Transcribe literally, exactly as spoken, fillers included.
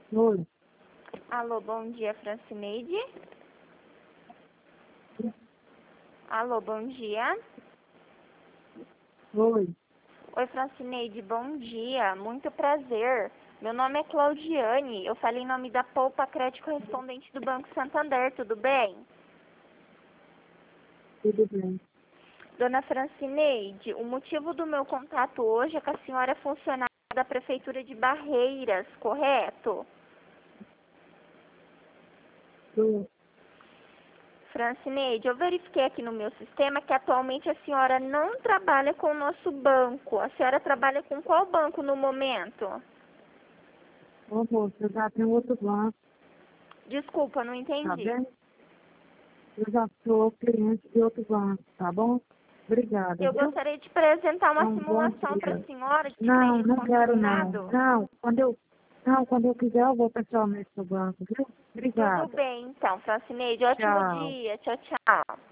Oi. Alô, bom dia, Francineide. Alô, bom dia. Oi. Oi, Francineide, bom dia. Muito prazer. Meu nome é Claudiane. Eu falei em nome da Poupa Crédito Correspondente do Banco Santander. Tudo bem? Tudo bem. Dona Francineide, o motivo do meu contato hoje é que a senhora é funcionária da Prefeitura de Barreiras, correto? Tô. Francineide, eu verifiquei aqui no meu sistema que atualmente a senhora não trabalha com o nosso banco. A senhora trabalha com qual banco no momento? Ô, moço, eu já tenho outro banco, Desculpa, não tá entendi. bem? Eu já sou cliente de outro banco, tá bom? Obrigada, Eu viu? gostaria de apresentar uma Então, bom simulação para a dia. senhora de Não, crédito não quero não. consignado. Não, quando eu, não, quando eu quiser eu vou pessoalmente no banco, viu? Tudo Obrigada. bem, então, Francineide. Ótimo Tchau. dia. Tchau, tchau.